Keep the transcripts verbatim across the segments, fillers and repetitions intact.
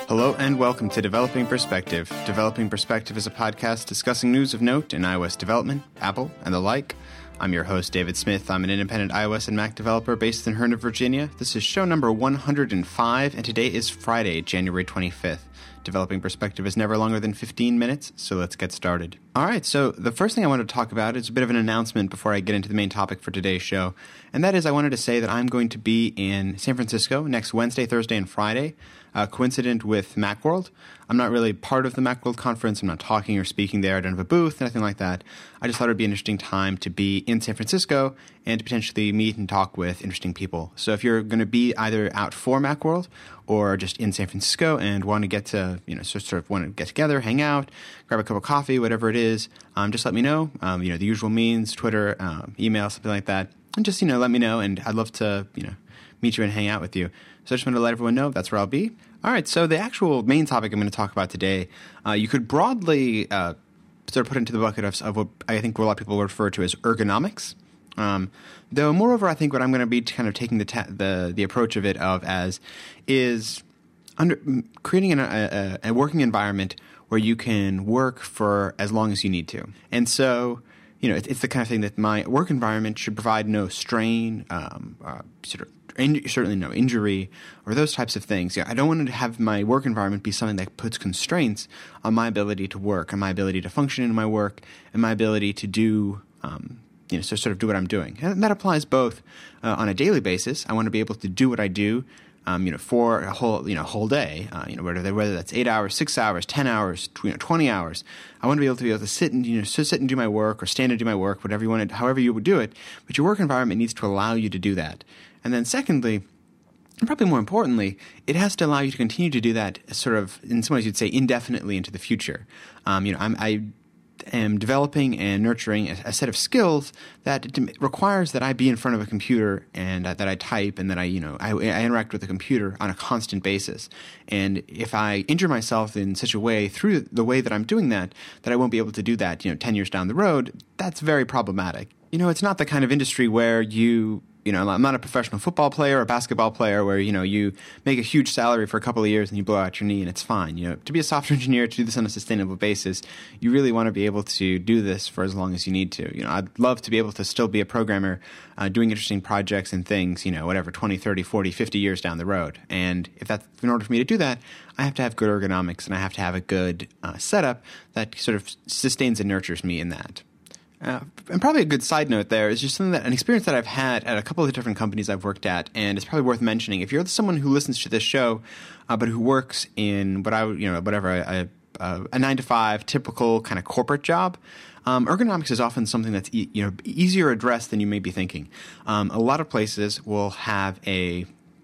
Hello and welcome to Developing Perspective. Developing Perspective is a podcast discussing news of note in iOS development, Apple, and the like. I'm your host, David Smith. I'm an independent iOS and Mac developer based in Herndon, Virginia. This is show number one hundred five, and today is Friday, January twenty-fifth. Developing Perspective is never longer than fifteen minutes, so let's get started. All right, so the first thing I wanted to talk about is a bit of an announcement before I get into the main topic for today's show, and that is I wanted to say that I'm going to be in San Francisco next Wednesday, Thursday, and Friday, uh, coincident with Macworld. I'm not really part of the Macworld conference. I'm not talking or speaking there. I don't have a booth, anything like that. I just thought it would be an interesting time to be in San Francisco and to potentially meet and talk with interesting people. So if you're going to be either out for Macworld or just in San Francisco and want to get to, you know, sort of want to get together, hang out, grab a cup of coffee, whatever it is, um, just let me know. Um, you know, the usual means, Twitter, um, email, something like that. And just, you know, let me know, and I'd love to, you know, meet you and hang out with you. So I just wanted to let everyone know that's where I'll be. All right, so the actual main topic I'm going to talk about today, uh, you could broadly uh, sort of put into the bucket of, of what I think a lot of people refer to as ergonomics. Um, though, moreover, I think what I'm going to be kind of taking the ta- the the approach of it of as is under creating an, a, a working environment where you can work for as long as you need to. And so, you know, it, it's the kind of thing that my work environment should provide no strain, um, uh, sort of in, certainly no injury, or those types of things. Yeah, I don't want to have my work environment be something that puts constraints on my ability to work, and my ability to function in my work, and my ability to do um, you know, so sort of do what I'm doing. And that applies both uh, on a daily basis. I want to be able to do what I do, um, you know, for a whole, you know, whole day, uh, you know, whether, whether that's eight hours, six hours, ten hours, you know, twenty hours. I want to be able to be able to sit and, you know, sit and do my work or stand and do my work, whatever you want to, however you would do it. But your work environment needs to allow you to do that. And then secondly, and probably more importantly, it has to allow you to continue to do that sort of, in some ways you'd say, indefinitely into the future. Um, you know, I'm, I am developing and nurturing a, a set of skills that requires that I be in front of a computer and uh, that I type and that I, you know, I, I interact with the computer on a constant basis. And if I injure myself in such a way through the way that I'm doing that, that I won't be able to do that, you know, ten years down the road, that's very problematic. You know, it's not the kind of industry where you You know, I'm not a professional football player or basketball player where, you know, you make a huge salary for a couple of years and you blow out your knee and it's fine. You know, to be a software engineer, to do this on a sustainable basis, you really want to be able to do this for as long as you need to. You know, I'd love to be able to still be a programmer uh, doing interesting projects and things, you know, whatever, twenty, thirty, forty, fifty years down the road. And if that's, in order for me to do that, I have to have good ergonomics and I have to have a good uh, setup that sort of sustains and nurtures me in that. Uh, and probably a good side note there is just something that an experience that I've had at a couple of different companies I've worked at, and it's probably worth mentioning. If you're someone who listens to this show, uh, but who works in what I would, you know, whatever a, a, a nine to five typical kind of corporate job, um, ergonomics is often something that's e- you know easier addressed than you may be thinking. Um, a lot of places will have a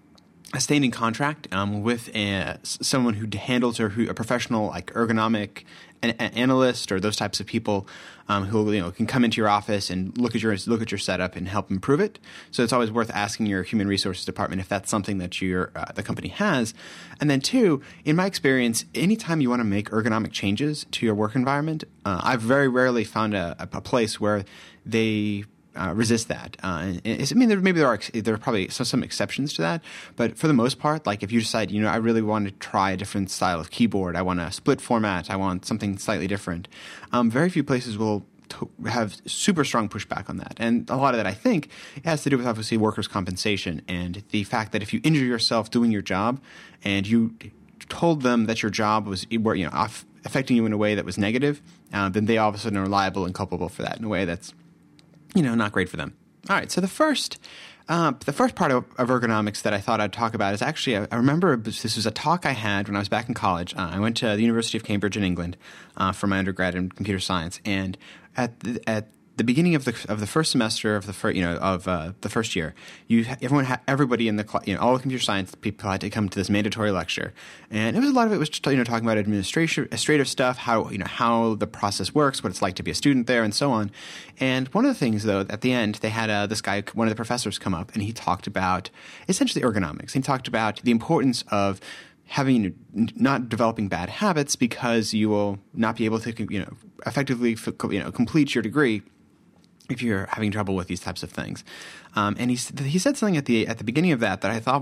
a standing contract um, with a, someone who handles or who a professional like ergonomic an, an analyst or those types of people um, who you know can come into your office and look at your look at your setup and help improve it. So it's always worth asking your human resources department if that's something that your uh, the company has. And then two, in my experience, anytime you want to make ergonomic changes to your work environment, uh, I've very rarely found a, a place where they Uh, resist that. Uh, I mean, there, maybe there are there are probably some, some exceptions to that, but for the most part, like if you decide, you know, I really want to try a different style of keyboard, I want a split format, I want something slightly different, um, very few places will to have super strong pushback on that. And a lot of that, I think, has to do with obviously workers' compensation and the fact that if you injure yourself doing your job and you told them that your job was, you know, off, affecting you in a way that was negative, uh, then they all of a sudden are liable and culpable for that in a way that's, you know, not great for them. All right, so the first uh, the first part of, of ergonomics that I thought I'd talk about is actually, I, I remember this was a talk I had when I was back in college. Uh, I went to the University of Cambridge in England uh, for my undergrad in computer science, and at the, at the beginning of the of the first semester of the first, you know, of uh, the first year, you everyone ha- everybody in the cl- you know all the computer science people had to come to this mandatory lecture, and it was a lot of it was just, you know talking about administration administrative stuff, how you know how the process works, what it's like to be a student there, and so on. And one of the things though, at the end, they had uh, this guy, one of the professors, come up and he talked about essentially ergonomics. He talked about the importance of having not developing bad habits because you will not be able to you know effectively you know complete your degree if you're having trouble with these types of things. Um, and he he said something at the at the beginning of that that I thought was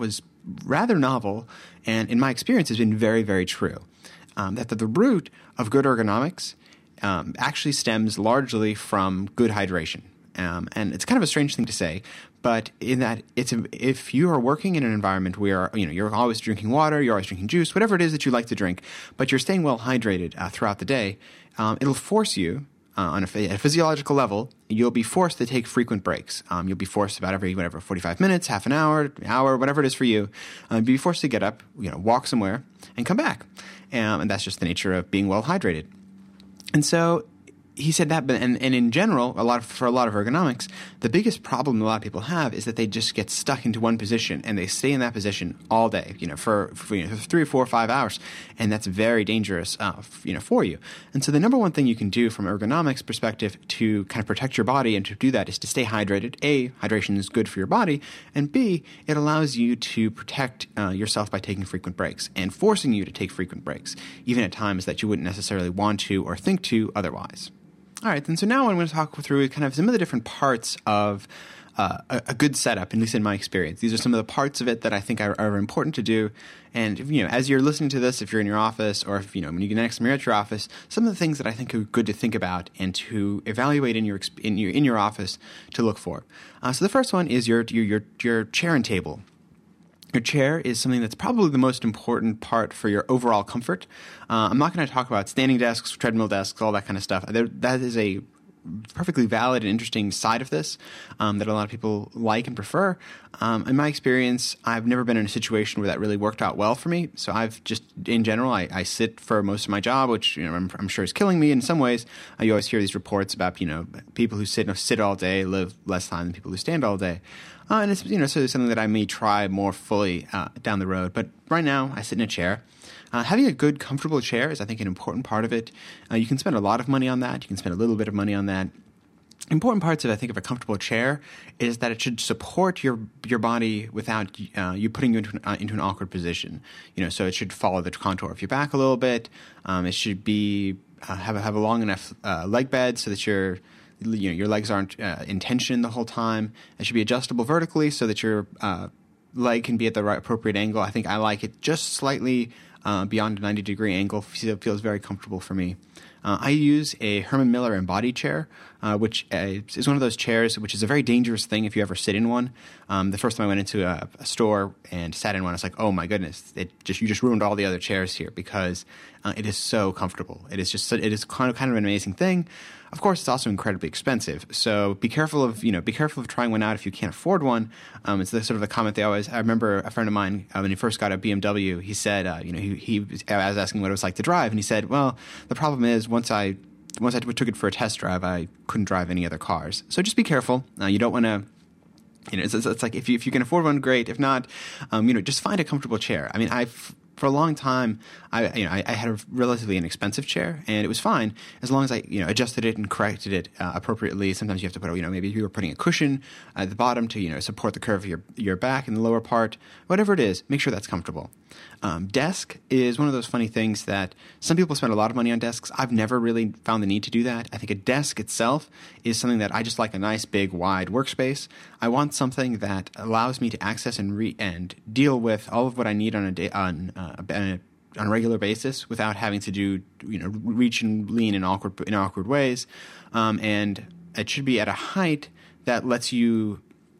rather novel, and in my experience has been very, very true. Um, that the, the root of good ergonomics um, actually stems largely from good hydration. Um, and it's kind of a strange thing to say, but in that it's a, if you are working in an environment where you know you're always drinking water, you're always drinking juice, whatever it is that you like to drink, but you're staying well hydrated uh, throughout the day, um, it'll force you uh, on a, a physiological level. You'll be forced to take frequent breaks. Um, you'll be forced about every whatever forty-five minutes, half an hour, hour, whatever it is for you. Uh, you'll be forced to get up, you know, walk somewhere, and come back. Um, and that's just the nature of being well hydrated. And so he said that, but and, and in general, a lot of, for a lot of ergonomics, the biggest problem a lot of people have is that they just get stuck into one position and they stay in that position all day, you know, for, for, you know, for three, four, five hours, and that's very dangerous, uh, f- you know, for you. And so the number one thing you can do from an ergonomics perspective to kind of protect your body and to do that is to stay hydrated. A, hydration is good for your body, and B, it allows you to protect uh, yourself by taking frequent breaks and forcing you to take frequent breaks, even at times that you wouldn't necessarily want to or think to otherwise. All right, and so now I'm going to talk through kind of some of the different parts of uh, a, a good setup, at least in my experience. These are some of the parts of it that I think are, are important to do. And you know, as you're listening to this, if you're in your office, or if you know when you get next time you're at your office, some of the things that I think are good to think about and to evaluate in your in your in your office to look for. Uh, so the first one is your your your, your chair and table. Your chair is something that's probably the most important part for your overall comfort. Uh, I'm not going to talk about standing desks, treadmill desks, all that kind of stuff. There, that is a perfectly valid and interesting side of this um, that a lot of people like and prefer. Um, in my experience, I've never been in a situation where that really worked out well for me. So I've just, in general, I, I sit for most of my job, which you know I'm, I'm sure is killing me in some ways. Uh, you always hear these reports about you know people who sit sit all day live less time than people who stand all day. Uh, and it's you know so something that I may try more fully uh, down the road. But right now, I sit in a chair. Uh, having a good, comfortable chair is, I think, an important part of it. Uh, you can spend a lot of money on that. You can spend a little bit of money on that. Important parts of, I think, of a comfortable chair is that it should support your your body without uh, you putting you into an, uh, into an awkward position. You know, so it should follow the contour of your back a little bit. Um, it should be uh, have a, have a long enough uh, leg bed so that your you know your legs aren't uh, in tension the whole time. It should be adjustable vertically so that your uh, leg can be at the right appropriate angle. I think I like it just slightly uh, beyond a ninety degree angle. It feels very comfortable for me. Uh, I use a Herman Miller embodied chair, uh, which uh, is one of those chairs which is a very dangerous thing if you ever sit in one. Um, the first time I went into a, a store and sat in one, I was like, oh my goodness, it just you just ruined all the other chairs here because uh, it is so comfortable. It is just it is kind of kind of an amazing thing. Of course, it's also incredibly expensive, so be careful of you know be careful of trying one out if you can't afford one. Um, it's the, sort of the comment they always. I remember a friend of mine uh, when he first got a B M W. He said, uh, you know, he, he was, I was asking what it was like to drive, and he said, well, the problem is once I once I took it for a test drive, I couldn't drive any other cars. So just be careful. Uh, you don't want to. You know, it's, it's like if you if you can afford one, great. If not, um, you know, just find a comfortable chair. I mean, I've. For a long time, I you know I, I had a relatively inexpensive chair, and it was fine as long as I you know adjusted it and corrected it uh, appropriately. Sometimes you have to put you know maybe you were putting a cushion at the bottom to you know support the curve of your your back in the lower part. Whatever it is, make sure that's comfortable. Um, desk is one of those funny things that some people spend a lot of money on desks. I've never really found the need to do that. I think a desk itself is something that I just like a nice, big, wide workspace. I want something that allows me to access and re- and deal with all of what I need on a day on uh, a, on a regular basis without having to do you know reach and lean in awkward in awkward ways. Um, and it should be at a height that lets you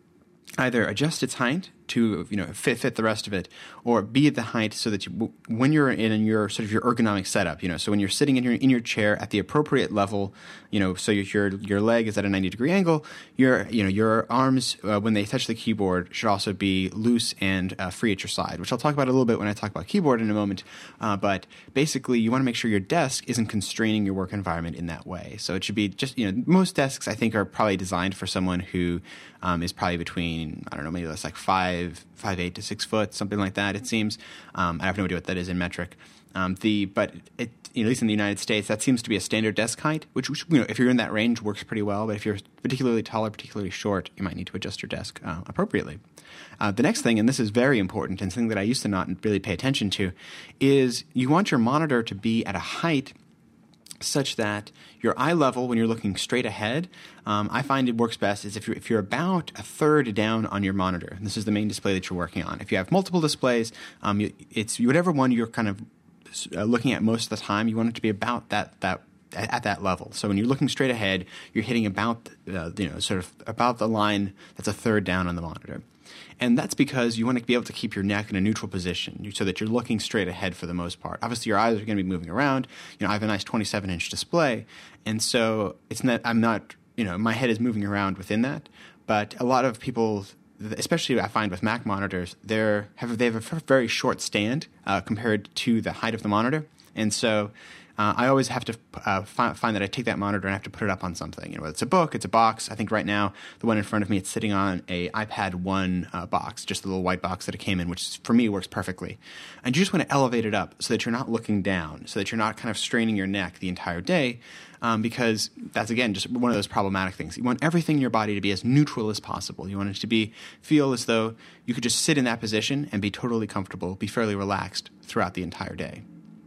either adjust its height to you know fit fit the rest of it, or be at the height so that you, when you're in your sort of your ergonomic setup, you know, so when you're sitting in your in your chair at the appropriate level, you know, so your your leg is at a ninety degree angle, your you know your arms uh, when they touch the keyboard should also be loose and uh, free at your side, which I'll talk about a little bit when I talk about keyboard in a moment. Uh, but basically, you want to make sure your desk isn't constraining your work environment in that way. So it should be just you know most desks I think are probably designed for someone who um, is probably between I don't know maybe that's like five. Five eight to six foot, something like that. It seems. Um, I have no idea what that is in metric. Um, the but it, you know, at least in the United States, that seems to be a standard desk height. Which, which you know, if you're in that range, works pretty well. But if you're particularly tall or particularly short, you might need to adjust your desk uh, appropriately. Uh, the next thing, and this is very important, and something that I used to not really pay attention to, is you want your monitor to be at a height such that your eye level, when you're looking straight ahead, um, I find it works best is if you're, if you're about a third down on your monitor. And this is the main display that you're working on. If you have multiple displays, um, you, it's whatever one you're kind of uh, looking at most of the time, you want it to be about that that at that level. So when you're looking straight ahead, you're hitting about uh, you know sort of about the line that's a third down on the monitor. And that's because you want to be able to keep your neck in a neutral position so that you're looking straight ahead for the most part. Obviously, your eyes are going to be moving around. You know, I have a nice twenty-seven inch display, and so it's not. I'm not. You know, my head is moving around within that. But a lot of people, especially I find with Mac monitors, they have they have a very short stand uh, compared to the height of the monitor, and so. Uh, I always have to uh, find, find that I take that monitor and I have to put it up on something. You know, whether it's a book, it's a box. I think right now the one in front of me, it's sitting on a iPad one uh, box, just the little white box that it came in, which for me works perfectly. And you just want to elevate it up so that you're not looking down, so that you're not kind of straining your neck the entire day, um, because that's, again, just one of those problematic things. You want everything in your body to be as neutral as possible. You want it to be feel as though you could just sit in that position and be totally comfortable, be fairly relaxed throughout the entire day.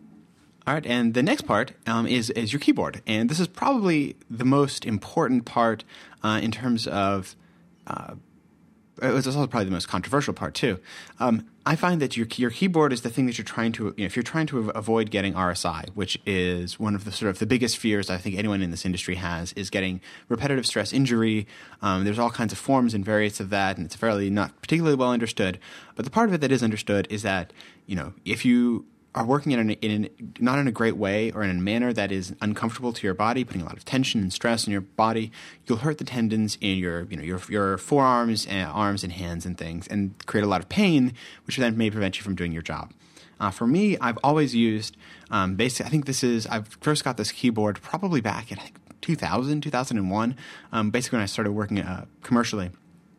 All right, and the next part um, is is your keyboard, and this is probably the most important part uh, in terms of. Uh, it's also probably the most controversial part too. Um, I find that your your keyboard is the thing that you're trying to. You know, if you're trying to avoid getting R S I, which is one of the sort of the biggest fears I think anyone in this industry has, is getting repetitive stress injury. Um, there's all kinds of forms and variants of that, and it's fairly not particularly well understood. But the part of it that is understood is that you know if you are working in, an, in an, not in a great way or in a manner that is uncomfortable to your body, putting a lot of tension and stress in your body, you'll hurt the tendons in your, you know, your your forearms and arms and hands and things, and create a lot of pain, which then may prevent you from doing your job. Uh, for me, I've always used um, basically. I think this is. I first got this keyboard probably back in I think two thousand, two thousand one, um, basically when I started working uh, commercially.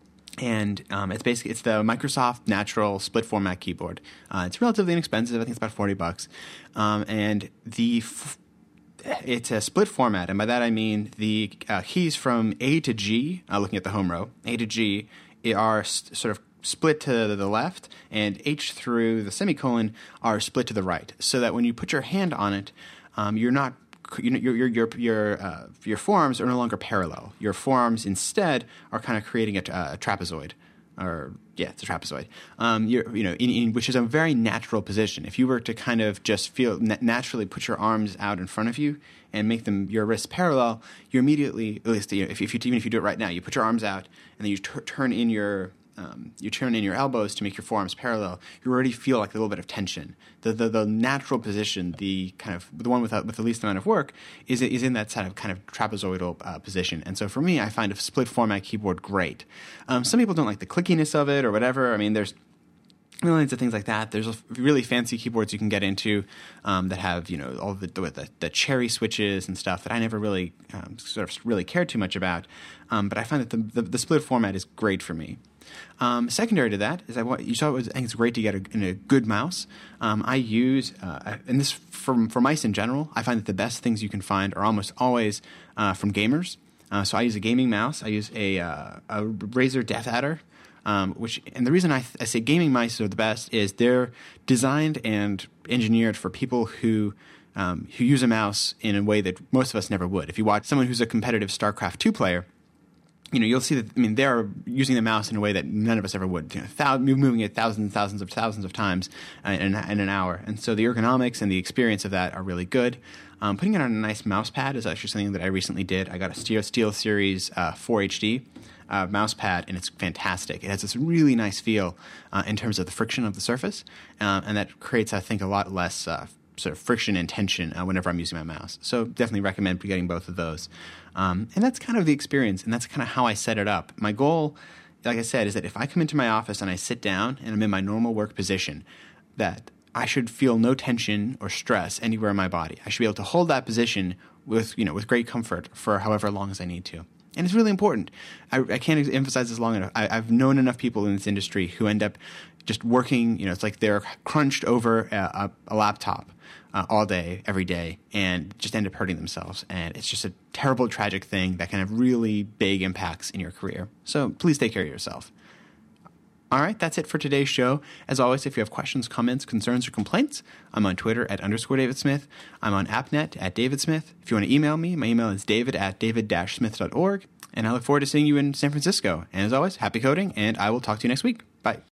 And um, it's basically it's the Microsoft Natural split format keyboard. Uh, it's relatively inexpensive. I think it's about forty bucks. Um, and the f- it's a split format, and by that I mean the uh, keys from A to G. Uh, looking at the home row, A to G are st- sort of split to the left, and H through the semicolon are split to the right. So that when you put your hand on it, um, you're not. You know, your your your your, uh, your forearms are no longer parallel. Your forearms instead are kind of creating a, a trapezoid, or yeah, it's a trapezoid. Um, you're, you know, in, in, which is a very natural position. If you were to kind of just feel na- naturally put your arms out in front of you and make them your wrists parallel, you immediately, at least you know, if, if you even if you do it right now, you put your arms out and then you t- turn in your Um, you turn in your elbows to make your forearms parallel, you already feel like a little bit of tension. The the, the natural position, the kind of the one with with the least amount of work, is is in that sort of kind of trapezoidal uh, position. And so for me, I find a split format keyboard great. Um, some people don't like the clickiness of it or whatever. I mean, there's millions of things like that. There's really fancy keyboards you can get into um, that have, you know, all the, the the cherry switches and stuff that I never really um, sort of really cared too much about. Um, but I find that the, the the split format is great for me. Um, secondary to that is I want you saw it was, I think it's great to get a, in a good mouse. Um, I use uh, and this for for mice in general. I find that the best things you can find are almost always uh, from gamers. Uh, so I use a gaming mouse. I use a uh, a Razer Death Adder. Um, which and the reason I, th- I say gaming mice are the best is they're designed and engineered for people who um, who use a mouse in a way that most of us never would. If you watch someone who's a competitive StarCraft two player, you know you'll see that. I mean, they're using the mouse in a way that none of us ever would. You know, thou- moving it thousands and thousands of thousands of times uh, in, in an hour, and so the ergonomics and the experience of that are really good. Um, putting it on a nice mouse pad is actually something that I recently did. I got a Steel, Steel Series uh, four H D. Uh, mouse pad, and it's fantastic. It has this really nice feel uh, in terms of the friction of the surface, uh, and that creates, I think, a lot less uh, sort of friction and tension uh, whenever I'm using my mouse. So definitely recommend getting both of those. Um, and that's kind of the experience, and that's kind of how I set it up. My goal, like I said, is that if I come into my office and I sit down and I'm in my normal work position, that I should feel no tension or stress anywhere in my body. I should be able to hold that position with, you know, with great comfort for however long as I need to. And it's really important. I, I can't emphasize this long enough. I, I've known enough people in this industry who end up just working, you know, it's like they're crunched over a, a, a laptop uh, all day, every day, and just end up hurting themselves. And it's just a terrible, tragic thing that can have really big impacts in your career. So please take care of yourself. All right, that's it for today's show. As always, if you have questions, comments, concerns, or complaints, I'm on Twitter at underscore David Smith. I'm on AppNet at David Smith. If you want to email me, my email is david at david dash smith dot org. And I look forward to seeing you in San Francisco. And as always, happy coding, and I will talk to you next week. Bye.